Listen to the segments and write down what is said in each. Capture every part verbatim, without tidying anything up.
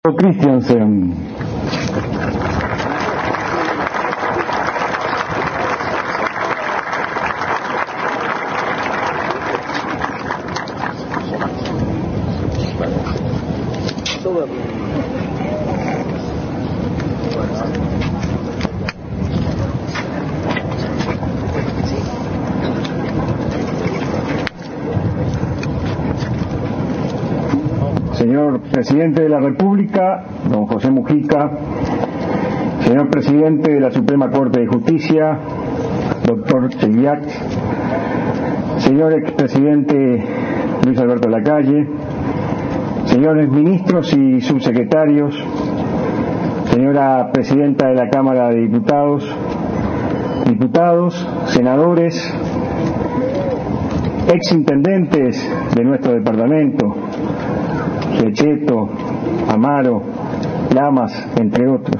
Christiansen. Señor Presidente de la República, don José Mujica, señor Presidente de la Suprema Corte de Justicia, doctor Chediak, señor expresidente Luis Alberto Lacalle, señores ministros y subsecretarios, señora Presidenta de la Cámara de Diputados, diputados, senadores, exintendentes de nuestro departamento, Recheto, Amaro, Lamas, entre otros,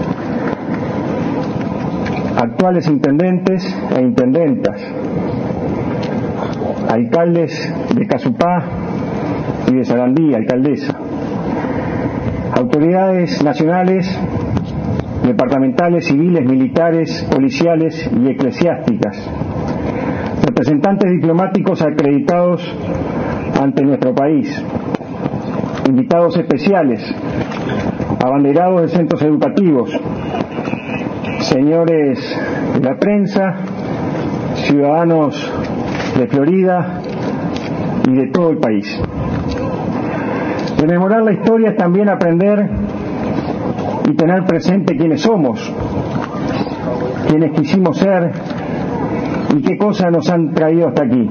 actuales intendentes e intendentas, alcaldes de Casupá y de Sarandí, alcaldesa, autoridades nacionales, departamentales, civiles, militares, policiales y eclesiásticas, representantes diplomáticos acreditados ante nuestro país, invitados especiales, abanderados de centros educativos, señores de la prensa, ciudadanos de Florida y de todo el país. Rememorar la historia es también aprender y tener presente quiénes somos, quiénes quisimos ser y qué cosas nos han traído hasta aquí.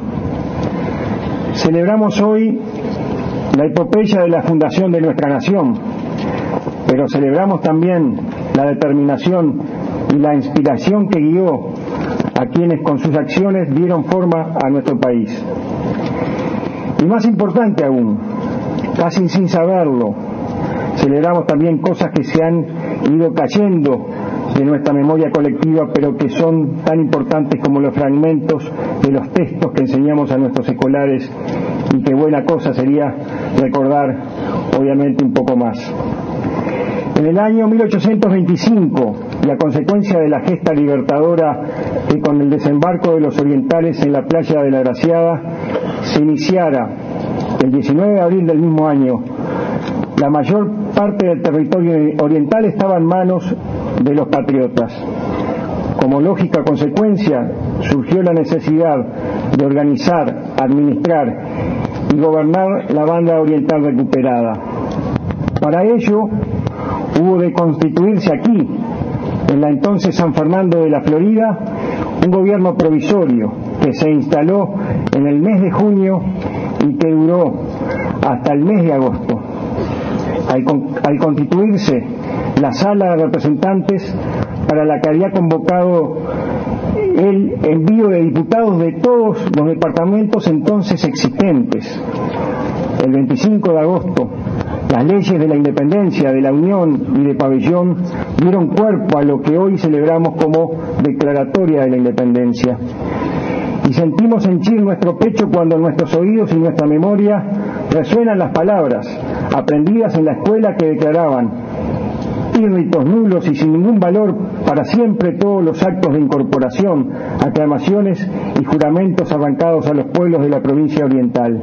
Celebramos hoy la epopeya de la fundación de nuestra nación, pero celebramos también la determinación y la inspiración que guió a quienes con sus acciones dieron forma a nuestro país. Y más importante aún, casi sin saberlo, celebramos también cosas que se han ido cayendo de nuestra memoria colectiva, pero que son tan importantes como los fragmentos de los textos que enseñamos a nuestros escolares, y qué buena cosa sería recordar, obviamente, un poco más. En el año mil ochocientos veinticinco, y a consecuencia de la gesta libertadora que con el desembarco de los orientales en la playa de la Graciada se iniciara el diecinueve de abril del mismo año, la mayor parte del territorio oriental estaba en manos de los patriotas. Como lógica consecuencia, surgió la necesidad de organizar, administrar y gobernar la banda oriental recuperada. Para ello, hubo de constituirse aquí, en la entonces San Fernando de la Florida, un gobierno provisorio que se instaló en el mes de junio y que duró hasta el mes de agosto. Al, con, al constituirse la Sala de Representantes, para la que había convocado el envío de diputados de todos los departamentos entonces existentes. El veinticinco de agosto, las leyes de la independencia, de la unión y de pabellón dieron cuerpo a lo que hoy celebramos como Declaratoria de la Independencia. Y sentimos henchir nuestro pecho cuando en nuestros oídos y nuestra memoria resuenan las palabras aprendidas en la escuela que declaraban: írritos, nulos y sin ningún valor para siempre todos los actos de incorporación, aclamaciones y juramentos arrancados a los pueblos de la provincia oriental.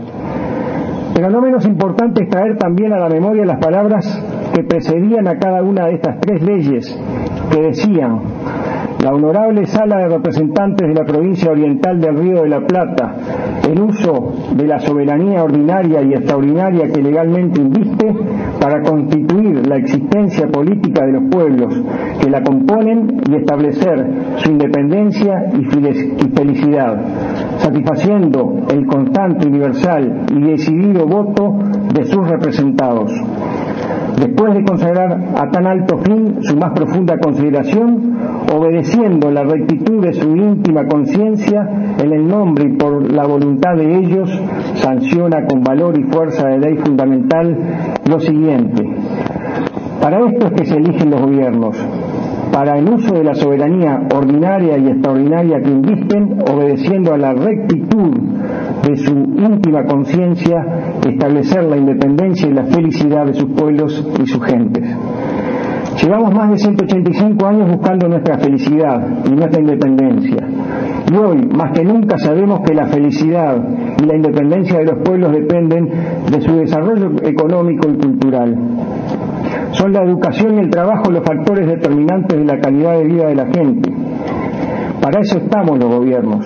Pero no menos importante es traer también a la memoria las palabras que precedían a cada una de estas tres leyes, que decían: la honorable Sala de Representantes de la provincia oriental del Río de la Plata, en uso de la soberanía ordinaria y extraordinaria que legalmente inviste, para constituir la existencia política de los pueblos que la componen y establecer su independencia y felicidad, satisfaciendo el constante, universal y decidido voto de sus representados. Después de consagrar a tan alto fin su más profunda consideración, obedeciendo la rectitud de su íntima conciencia, en el nombre y por la voluntad de ellos, sanciona con valor y fuerza de ley fundamental lo siguiente: para esto es que se eligen los gobiernos, para el uso de la soberanía ordinaria y extraordinaria que invisten, obedeciendo a la rectitud de su íntima conciencia, establecer la independencia y la felicidad de sus pueblos y sus gentes. Llevamos más de ciento ochenta y cinco años buscando nuestra felicidad y nuestra independencia. Y hoy, más que nunca, sabemos que la felicidad y la independencia de los pueblos dependen de su desarrollo económico y cultural. Son la educación y el trabajo los factores determinantes de la calidad de vida de la gente. Para eso estamos los gobiernos,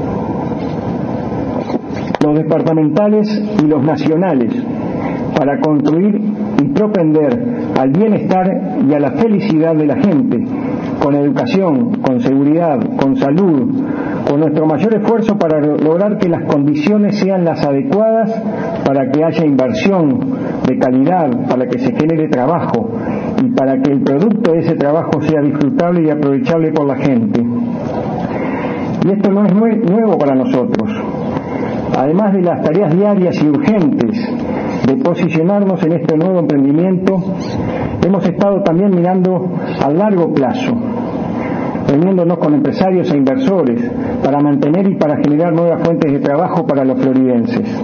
los departamentales y los nacionales, para construir y propender al bienestar y a la felicidad de la gente, con educación, con seguridad, con salud, con nuestro mayor esfuerzo para lograr que las condiciones sean las adecuadas para que haya inversión de calidad, para que se genere trabajo y para que el producto de ese trabajo sea disfrutable y aprovechable por la gente. Y esto no es nuevo para nosotros. Además de las tareas diarias y urgentes de posicionarnos en este nuevo emprendimiento, hemos estado también mirando a largo plazo, reuniéndonos con empresarios e inversores para mantener y para generar nuevas fuentes de trabajo para los floridenses.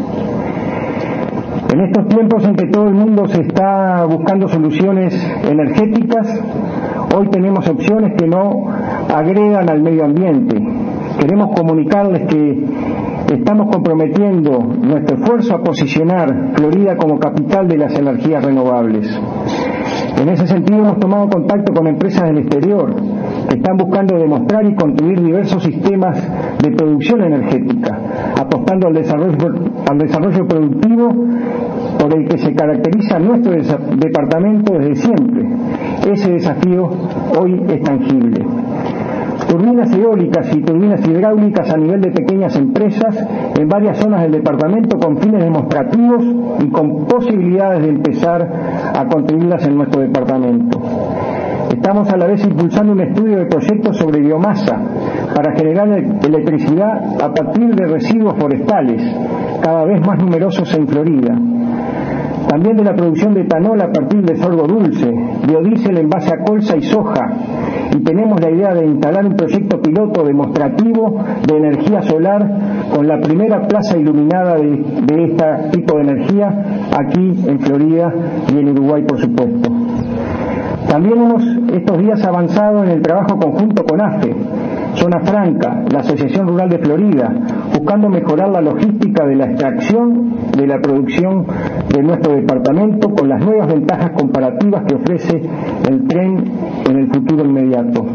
En estos tiempos en que todo el mundo se está buscando soluciones energéticas, hoy tenemos opciones que no agredan al medio ambiente. Queremos comunicarles que estamos comprometiendo nuestro esfuerzo a posicionar Florida como capital de las energías renovables. En ese sentido hemos tomado contacto con empresas del exterior que están buscando demostrar y construir diversos sistemas de producción energética, apostando al desarrollo, al desarrollo productivo por el que se caracteriza nuestro departamento desde siempre. Ese desafío hoy es tangible. Turbinas eólicas y turbinas hidráulicas a nivel de pequeñas empresas en varias zonas del departamento con fines demostrativos y con posibilidades de empezar a construirlas en nuestro departamento. Estamos a la vez impulsando un estudio de proyectos sobre biomasa para generar electricidad a partir de residuos forestales, cada vez más numerosos en Florida. También de la producción de etanol a partir de sorgo dulce, biodiesel en base a colza y soja. Y tenemos la idea de instalar un proyecto piloto demostrativo de energía solar con la primera plaza iluminada de, de este tipo de energía aquí en Florida y en Uruguay, por supuesto. También hemos estos días avanzado en el trabajo conjunto con A F E, Zona Franca, la Asociación Rural de Florida, buscando mejorar la logística de la extracción de la producción de nuestro departamento con las nuevas ventajas comparativas que ofrece el tren en el futuro inmediato.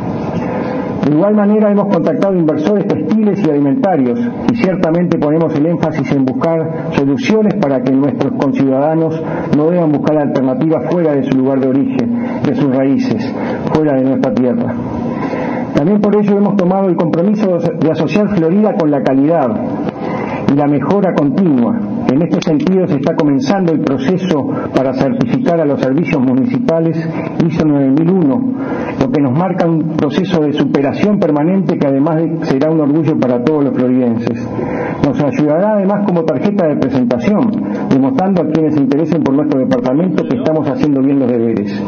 De igual manera hemos contactado inversores textiles y alimentarios y ciertamente ponemos el énfasis en buscar soluciones para que nuestros conciudadanos no deban buscar alternativas fuera de su lugar de origen, de sus raíces, fuera de nuestra tierra. También por ello hemos tomado el compromiso de asociar Florida con la calidad y la mejora continua. En este sentido se está comenzando el proceso para certificar a los servicios municipales I S O nueve mil uno, lo que nos marca un proceso de superación permanente que además será un orgullo para todos los floridenses. Nos ayudará además como tarjeta de presentación, demostrando a quienes se interesen por nuestro departamento que estamos haciendo bien los deberes.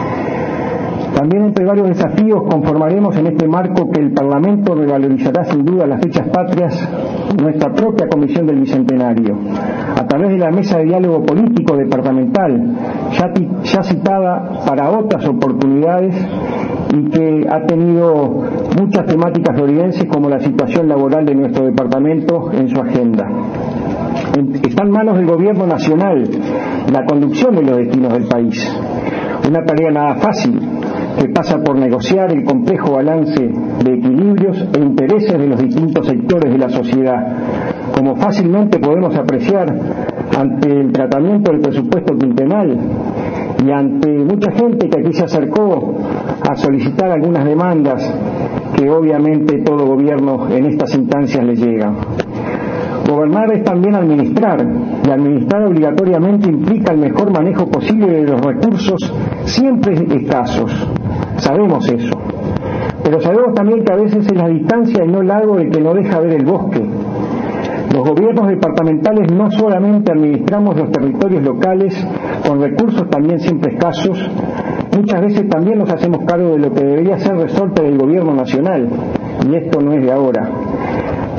También entre varios desafíos conformaremos en este marco que el Parlamento revalorizará sin duda las fechas patrias, nuestra propia Comisión del Bicentenario, a través de la Mesa de Diálogo Político Departamental, ya, ya citada para otras oportunidades y que ha tenido muchas temáticas floridenses como la situación laboral de nuestro departamento en su agenda. Está en manos del Gobierno Nacional la conducción de los destinos del país, una tarea nada fácil, que pasa por negociar el complejo balance de equilibrios e intereses de los distintos sectores de la sociedad. Como fácilmente podemos apreciar ante el tratamiento del presupuesto quinquenal y ante mucha gente que aquí se acercó a solicitar algunas demandas que obviamente todo gobierno en estas instancias le llega. Gobernar es también administrar, y administrar obligatoriamente implica el mejor manejo posible de los recursos siempre escasos. Sabemos eso. Pero sabemos también que a veces es la distancia y no el largo el que no deja ver el bosque. Los gobiernos departamentales no solamente administramos los territorios locales con recursos también siempre escasos, muchas veces también nos hacemos cargo de lo que debería ser resorte del gobierno nacional, y esto no es de ahora.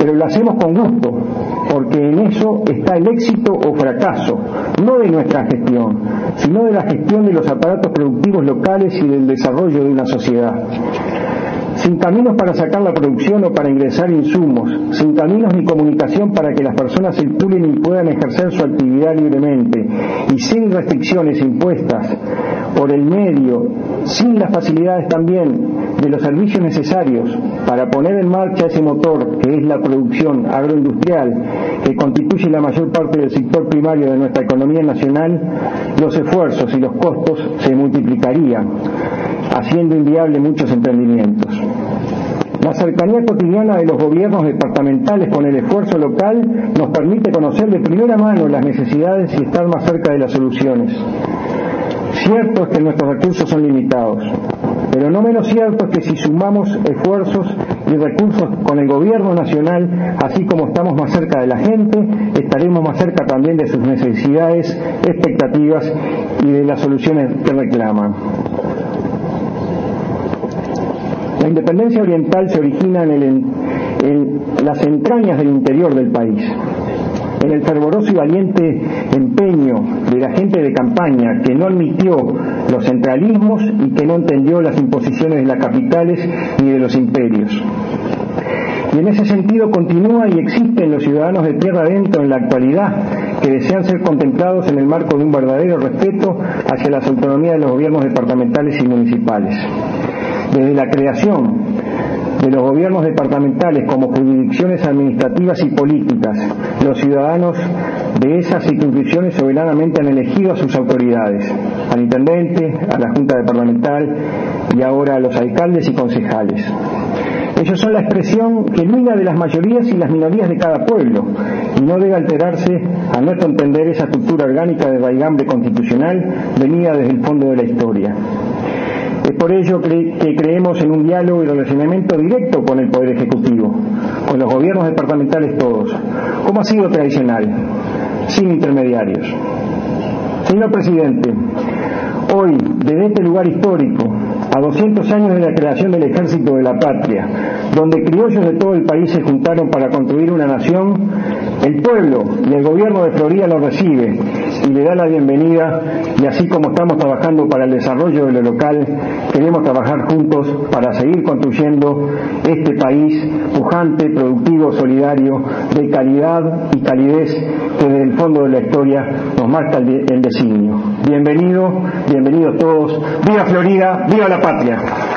pero lo hacemos con gusto, porque en eso está el éxito o fracaso, no de nuestra gestión, sino de la gestión de los aparatos productivos locales y del desarrollo de una sociedad. Sin caminos para sacar la producción o para ingresar insumos, sin caminos ni comunicación para que las personas circulen y puedan ejercer su actividad libremente, y sin restricciones impuestas por el medio, sin las facilidades también de los servicios necesarios para poner en marcha ese motor que es la producción agroindustrial, que constituye la mayor parte del sector primario de nuestra economía nacional, los esfuerzos y los costos se multiplicarían, haciendo inviable muchos emprendimientos. La cercanía cotidiana de los gobiernos departamentales con el esfuerzo local nos permite conocer de primera mano las necesidades y estar más cerca de las soluciones. Cierto es que nuestros recursos son limitados, pero no menos cierto es que si sumamos esfuerzos y recursos con el gobierno nacional, así como estamos más cerca de la gente, estaremos más cerca también de sus necesidades, expectativas y de las soluciones que reclaman. La independencia oriental se origina en, el, en las entrañas del interior del país, en el fervoroso y valiente empeño de la gente de campaña que no admitió los centralismos y que no entendió las imposiciones de las capitales ni de los imperios. Y en ese sentido continúa y existen los ciudadanos de tierra adentro en la actualidad que desean ser contemplados en el marco de un verdadero respeto hacia las autonomías de los gobiernos departamentales y municipales. Desde la creación de los gobiernos departamentales como jurisdicciones administrativas y políticas, los ciudadanos de esas circunscripciones soberanamente han elegido a sus autoridades, al intendente, a la junta departamental y ahora a los alcaldes y concejales. Ellos son la expresión genuina de las mayorías y las minorías de cada pueblo, y no debe alterarse, a nuestro entender, esa estructura orgánica de raigambre constitucional venida desde el fondo de la historia. Es por ello que creemos en un diálogo y relacionamiento directo con el Poder Ejecutivo, con los gobiernos departamentales todos, como ha sido tradicional, sin intermediarios. Señor Presidente, hoy, desde este lugar histórico, a doscientos años de la creación del Ejército de la Patria, donde criollos de todo el país se juntaron para construir una nación, el pueblo y el gobierno de Florida lo recibe y le da la bienvenida, y así como estamos trabajando para el desarrollo de lo local, queremos trabajar juntos para seguir construyendo este país pujante, productivo, solidario, de calidad y calidez que desde el fondo de la historia nos marca el designio. Bienvenido, bienvenidos todos. ¡Viva Florida! ¡Viva la patria!